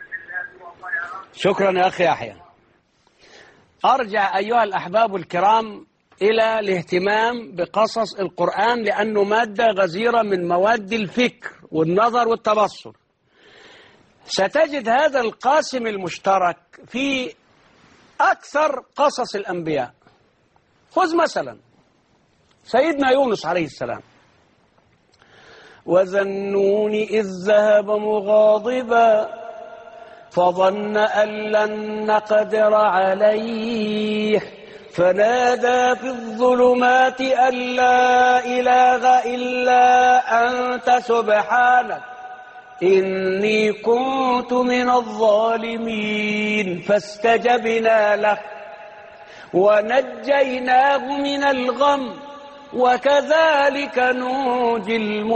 شكرا يا أخي يحيى. أرجع أيها الأحباب الكرام إلى الاهتمام بقصص القرآن، لأنه مادة غزيرة من مواد الفكر والنظر والتبصر. ستجد هذا القاسم المشترك في أكثر قصص الأنبياء. خذ مثلا سيدنا يونس عليه السلام: وذا النون إذ ذهب مغاضبا فظن أن لن نقدر عليه فنادى في الظلمات أن لا إله إلا أنت سبحانك إني كنت من الظالمين فاستجبنا له ونجيناه من الغم وكذلك ننجي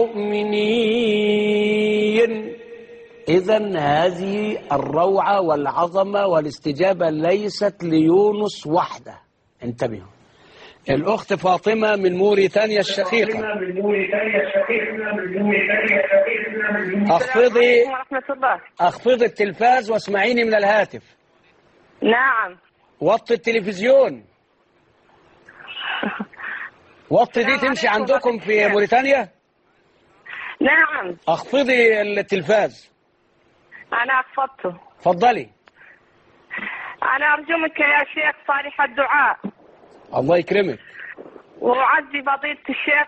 المؤمنين. إذن هذه الروعة والعظمة والاستجابة ليست ليونس وحده. انتبهوا. الأخت فاطمة من موريتانيا الشقيقة. أخفضي التلفاز واسمعيني من الهاتف. نعم. وطي التلفزيون. وطي دي تمشي عندكم في موريتانيا؟ نعم. أخفضي التلفاز. أنا أخفضته. تفضلي. أنا أرجو منك يا شيخ صالح الدعاء. الله يكرمك. وأعزي فضيلة الشيخ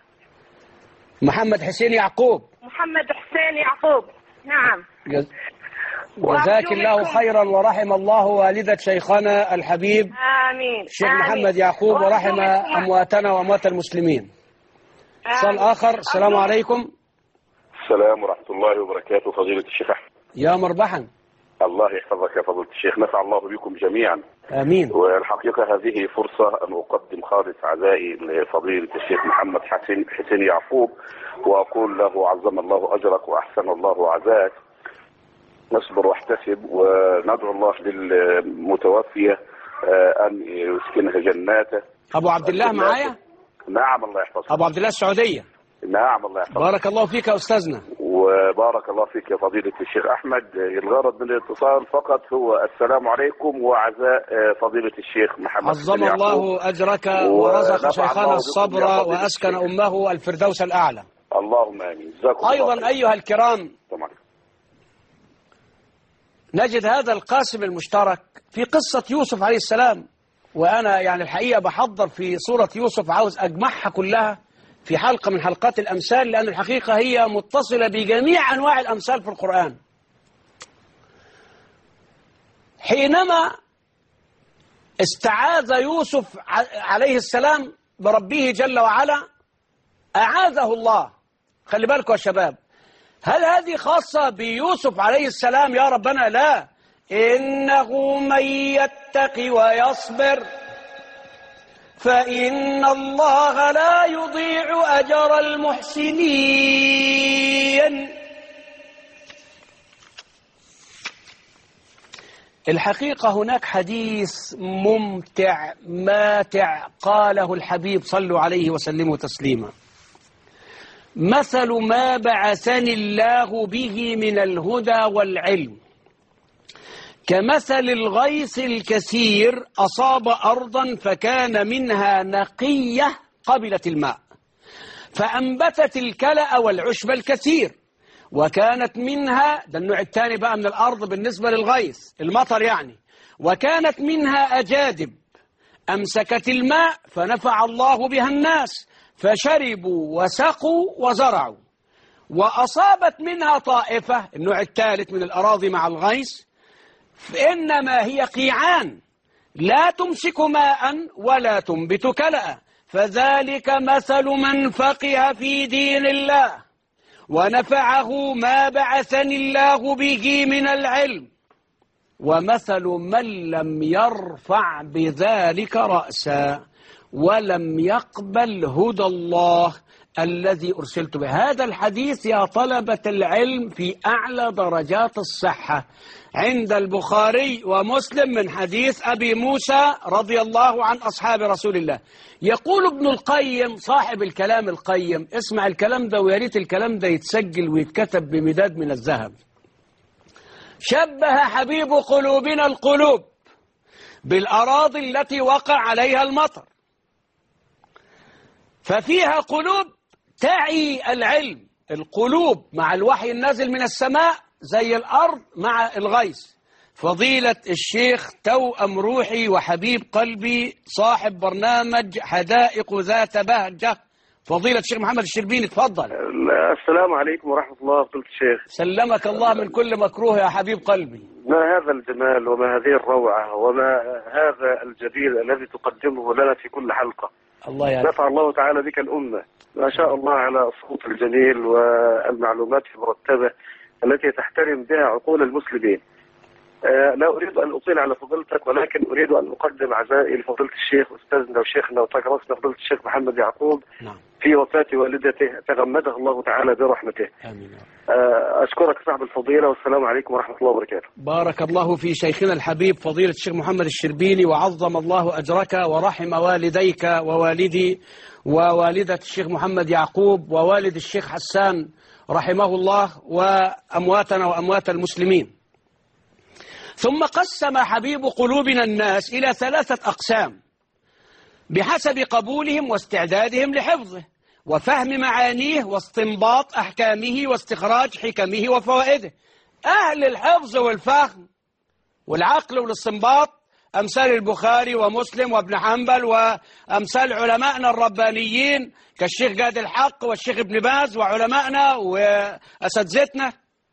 محمد حسين يعقوب. محمد حسين يعقوب. نعم. جزاك الله خيرا ورحم الله والدة شيخنا الحبيب آمين الشيخ محمد يعقوب ورحم أمواتنا وأموات المسلمين. اتصال آخر. السلام عليكم. السلام ورحمة الله وبركاته. فضيلة الشيخ أحمد. يا مرحبا. الله يحفظك يا فضيلة الشيخ، نفع الله بكم جميعا. آمين. والحقيقة هذه فرصة أن أقدم خالص عزائي لفضيلة الشيخ محمد حسين يعقوب، وأقول له عظم الله أجرك وأحسن الله عزاك. نصبر واحتسب وندعو الله للمتوفية أن يسكنها جناته. أبو عبد الله معايا؟ نعم الله يحفظك. أبو عبد الله السعودية. نعم الله يحفظك. بارك الله فيك يا أستاذنا. وبارك الله فيك يا فضيلة الشيخ أحمد. الغرض من الاتصال فقط هو السلام عليكم وعزاء فضيلة الشيخ محمد. عظم الله أجرك ورزق شيخنا الصبر وأسكن أمه الفردوس الأعلى. اللهم آمين. أيضا أيها الكرام، نجد هذا القاسم المشترك في قصة يوسف عليه السلام. وأنا يعني الحقيقة بحضر في سورة يوسف، عاوز أجمعها كلها في حلقة من حلقات الأمثال، لأن الحقيقة هي متصلة بجميع أنواع الأمثال في القرآن. حينما استعاذ يوسف عليه السلام بربه جل وعلا أعاذه الله. خلي بالكم يا شباب، هل هذه خاصة بيوسف عليه السلام يا ربنا؟ لا، إنه من يتق ويصبر فإن الله لا يضيع أجر المحسنين. الحقيقة هناك حديث ممتع ماتع قاله الحبيب صلوا عليه وسلموا تسليما: مثل ما بعثني الله به من الهدى والعلم كمثل الغيث الكثير أصاب أرضا فكان منها نقية قبلت الماء فأنبتت الكلأ والعشب الكثير، وكانت منها، ده النوع الثاني بقى من الأرض بالنسبة للغيث المطر يعني، وكانت منها أجادب أمسكت الماء فنفع الله بها الناس فشربوا وسقوا وزرعوا. وأصابت منها طائفة، النوع الثالث من الأراضي مع الغيث، فإنما هي قيعان لا تمسك ماء ولا تنبت كلأ، فذلك مثل من فقه في دين الله ونفعه ما بعثني الله به من العلم، ومثل من لم يرفع بذلك رأسا ولم يقبل هدى الله الذي أرسلت به. هذا الحديث يا طلبة العلم في أعلى درجات الصحة عند البخاري ومسلم من حديث أبي موسى رضي الله عن أصحاب رسول الله. يقول ابن القيم صاحب الكلام القيم، اسمع الكلام ده ويا ريت الكلام ده يتسجل ويتكتب بمداد من الذهب: شبه حبيب قلوبنا القلوب بالأراضي التي وقع عليها المطر، ففيها قلوب تعي العلم، القلوب مع الوحي النازل من السماء زي الأرض مع الغيث. فضيلة الشيخ توأم روحي وحبيب قلبي صاحب برنامج حدائق ذات بهجة، فضيلة الشيخ محمد الشربيني، تفضل. السلام عليكم ورحمة الله. فضيلة الشيخ سلمك الله من كل مكروه يا حبيب قلبي. ما هذا الجمال وما هذه الروعة وما هذا الجديد الذي تقدمه لنا في كل حلقة. الله يعلم. نفع الله تعالى بك الأمة، ما شاء الله على الصوت الجميل والمعلومات المرتبة التي تحترم بها عقول المسلمين. لا أريد أن أطيل على فضيلتك، ولكن أريد أن أقدم عزائي لفضيلة الشيخ أستاذنا وشيخنا وتكرسنا فضيلة الشيخ محمد يعقوب في وفاة والدته، تغمده الله تعالى برحمته. آمين. أشكرك صاحب الفضيلة، والسلام عليكم ورحمة الله وبركاته. بارك الله في شيخنا الحبيب فضيلة الشيخ محمد الشربيني، وعظم الله أجرك ورحم والديك ووالدي ووالدة الشيخ محمد يعقوب ووالد الشيخ حسان رحمه الله وأمواتنا وأموات المسلمين. ثم قسم حبيب قلوبنا الناس إلى 3 أقسام بحسب قبولهم واستعدادهم لحفظه وفهم معانيه واستنباط أحكامه واستخراج حكمه وفوائده. أهل الحفظ والفهم والعقل والاستنباط أمثال البخاري ومسلم وابن حنبل وأمثال علمائنا الربانيين كالشيخ جاد الحق والشيخ ابن باز وعلمائنا وأساتذتنا.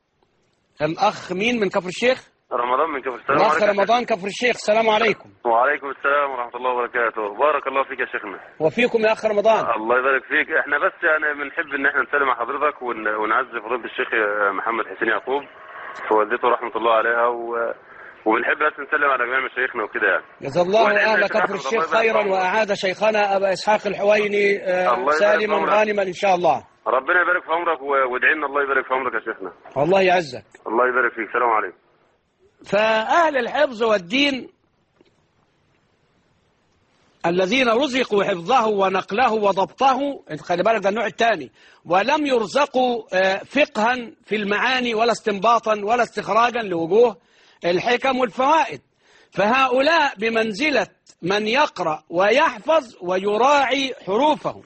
الأخ مين من كفر الشيخ؟ رمضان من كفر الشيخ. الأخ رمضان كفر الشيخ، السلام عليكم. وعليكم السلام ورحمة الله وبركاته. بارك الله فيك يا شيخنا. وفيكم يا أخ رمضان. الله يبارك فيك. احنا بس يعني بنحب ان احنا نسلم على حضرتك ونعزي فضيلة الشيخ محمد حسين يعقوب في والدته رحمة الله عليها، وبنحب بس نسلم على جميع مشايخنا وكده يعني. جزا الله أهل كفر الشيخ خيرا وأعاد شيخنا أبا إسحاق الحويني سالما غانما إن شاء الله. ربنا يبارك في عمرك وادعي لنا الله يبارك في عمرك يا شيخنا. الله يعزك. الله يبارك فيك. السلام عليكم. فأهل الحفظ والدين الذين رزقوا حفظه ونقله وضبطه، خلي بالك ده النوع الثاني، ولم يرزقوا فقها في المعاني ولا استنباطا ولا استخراجا لوجوه الحكم والفوائد، فهؤلاء بمنزلة من يقرأ ويحفظ ويراعي حروفه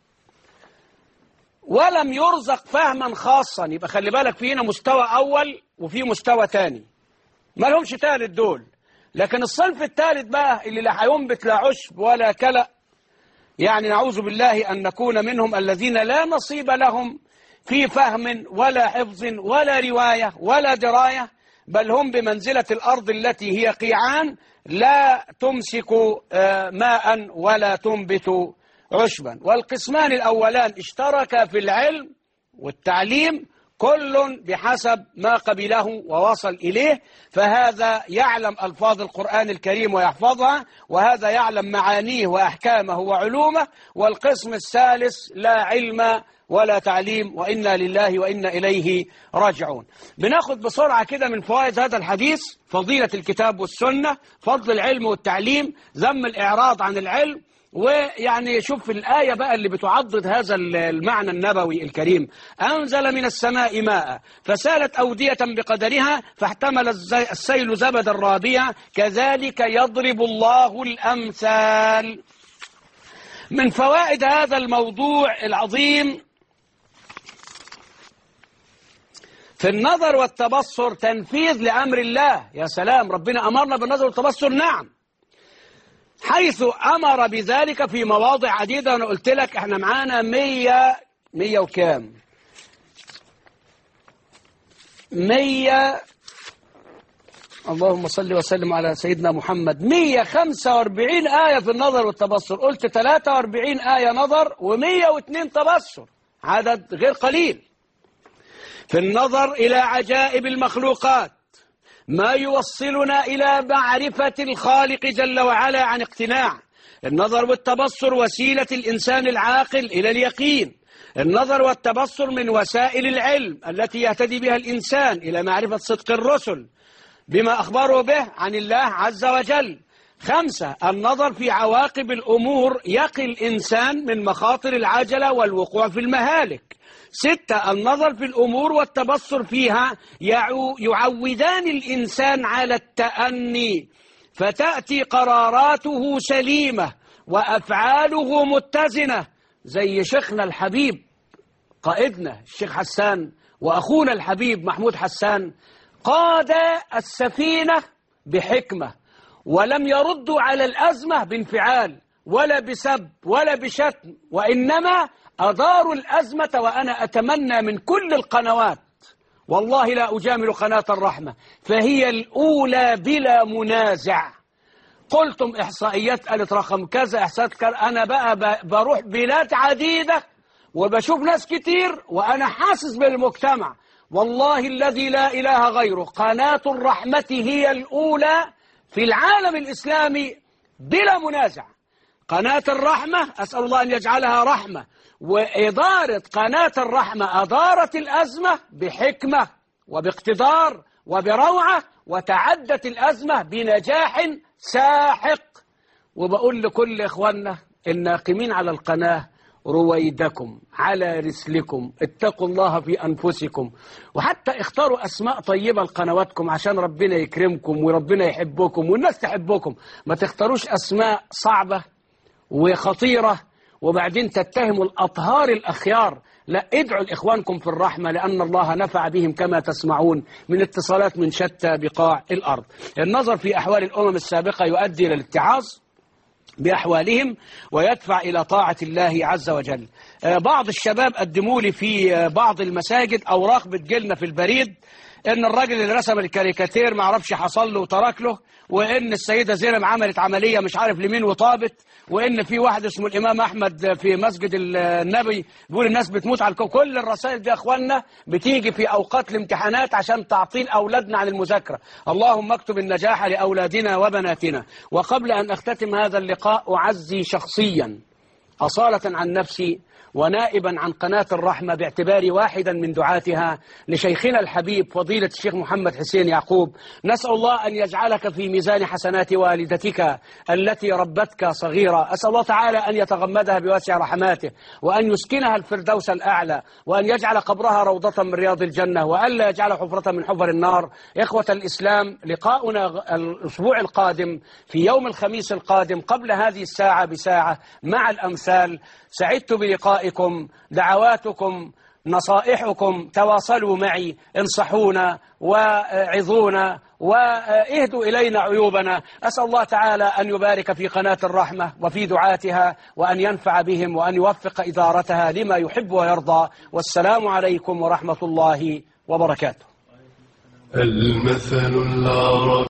ولم يرزق فهما خاصا. يبقى خلي بالك في هنا مستوى أول وفي مستوى ثاني، ما لهمش ثالث دول. لكن الصنف الثالث بقى اللي لا هينبت لا عشب ولا كلأ، يعني نعوذ بالله أن نكون منهم الذين لا نصيب لهم في فهم ولا حفظ ولا رواية ولا دراية، بل هم بمنزلة الأرض التي هي قيعان لا تمسك ماء ولا تنبت عشبا. والقسمان الأولان اشتركا في العلم والتعليم، كل بحسب ما قبله ووصل إليه، فهذا يعلم ألفاظ القرآن الكريم ويحفظها، وهذا يعلم معانيه وأحكامه وعلومه، والقسم الثالث لا علم ولا تعليم، وإنا لله وإنا إليه راجعون. بناخد بسرعة كده من فوائد هذا الحديث: فضيلة الكتاب والسنة، فضل العلم والتعليم، ذم الإعراض عن العلم. ويعني شوف الآية بقى اللي بتعضد هذا المعنى النبوي الكريم: أنزل من السماء ماء فسالت أودية بقدرها فاحتمل السيل زبدا رابيا كذلك يضرب الله الأمثال. من فوائد هذا الموضوع العظيم: في النظر والتبصر تنفيذ لأمر الله. يا سلام، ربنا أمرنا بالنظر والتبصر، نعم، حيث أمر بذلك في مواضع عديدة. وأنا قلت لك احنا معانا 100 وكام 100 اللهم صل وسلم على سيدنا محمد 145 آية في النظر والتبصر. قلت 43 آية نظر و102 تبصر، عدد غير قليل. في النظر إلى عجائب المخلوقات ما يوصلنا إلى معرفة الخالق جل وعلا عن اقتناع. النظر والتبصر وسيلة الإنسان العاقل إلى اليقين. النظر والتبصر من وسائل العلم التي يهتدي بها الإنسان إلى معرفة صدق الرسل بما أخبروا به عن الله عز وجل. 5. النظر في عواقب الأمور يقي الإنسان من مخاطر العجلة والوقوع في المهالك. 6. النظر في الأمور والتبصر فيها يعودان الإنسان على التأني، فتأتي قراراته سليمة وأفعاله متزنة، زي شيخنا الحبيب قائدنا الشيخ حسان وأخونا الحبيب محمود حسان، قاد السفينة بحكمة ولم يردوا على الأزمة بانفعال ولا بسب ولا بشتم، وإنما أداروا الأزمة. وأنا أتمنى من كل القنوات، والله لا أجامل قناة الرحمة، فهي الأولى بلا منازع. قلتم إحصائيات قالت رقم كذا، إحصائيات كذا، أنا بقى بروح بلاد عديدة وبشوف ناس كتير وأنا حاسس بالمجتمع، والله الذي لا إله غيره قناة الرحمة هي الأولى في العالم الإسلامي بلا منازع. قناة الرحمة أسأل الله أن يجعلها رحمة، وإدارة قناة الرحمة أدارت الأزمة بحكمة وباقتدار وبروعة، وتعدت الأزمة بنجاح ساحق. وبقول لكل إخواننا الناقمين على القناة: رويدكم على رسلكم، اتقوا الله في أنفسكم، وحتى اختاروا أسماء طيبة لقنواتكم عشان ربنا يكرمكم وربنا يحبكم والناس تحبكم. ما تختاروش أسماء صعبة وخطيرة وبعدين تتهموا الأطهار الأخيار. لا، ادعوا لإخوانكم في الرحمة، لأن الله نفع بهم كما تسمعون من اتصالات من شتى بقاع الأرض. النظر في أحوال الأمم السابقة يؤدي إلى الاتعاظ بأحوالهم ويدفع إلى طاعة الله عز وجل. بعض الشباب قدموا لي في بعض المساجد أوراق بتجيلنا في البريد إن الراجل اللي رسم الكاريكاتير ما عرفش حصل له وترك له، وإن السيدة زينب عملت عملية مش عارف لمين وطابت، وإن في واحد اسمه الإمام أحمد في مسجد النبي بيقول الناس بتموت على كل الرسائل دي يا أخوانا بتيجي في أوقات الامتحانات عشان تعطيل أولادنا عن المذاكرة. اللهم اكتب النجاح لأولادنا وبناتنا. وقبل أن أختتم هذا اللقاء أعزي شخصيا أصالة عن نفسي ونائبا عن قناة الرحمة باعتباري واحدا من دعاتها لشيخنا الحبيب فضيلة الشيخ محمد حسين يعقوب. نسأل الله أن يجعلك في ميزان حسنات والدتك التي ربتك صغيرة. أسأل الله تعالى أن يتغمدها بواسع رحماته، وأن يسكنها الفردوس الأعلى، وأن يجعل قبرها روضة من رياض الجنة، وألا يجعل حفرة من حفر النار. إخوة الإسلام، لقاؤنا الأسبوع القادم في يوم الخميس القادم قبل هذه الساعة بساعة مع الأمثال. سعدت بلقائكم، دعواتكم، نصائحكم، تواصلوا معي، انصحونا وعظونا واهدوا إلينا عيوبنا. أسأل الله تعالى أن يبارك في قناة الرحمة وفي دعاتها، وأن ينفع بهم، وأن يوفق إدارتها لما يحب ويرضى. والسلام عليكم ورحمة الله وبركاته. المثل العربي